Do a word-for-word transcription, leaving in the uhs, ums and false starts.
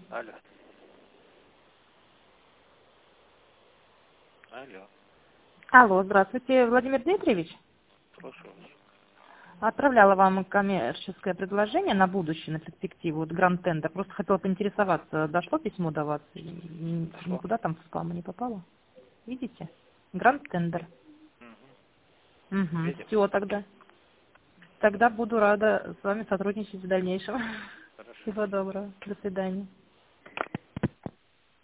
Алло. Алло. Алло, здравствуйте, Владимир Дмитриевич. Слушаю вас. Отправляла вам коммерческое предложение на будущее, на перспективу, вот Гранд Тендер. Просто хотела поинтересоваться, дошло письмо до вас? Н- Дошло. Никуда там в спам не попало? Видите? Гранд Тендер. Угу. Угу. Видим. Все, тогда. Тогда буду рада с вами сотрудничать в дальнейшем. Хорошо. Всего доброго. До свидания.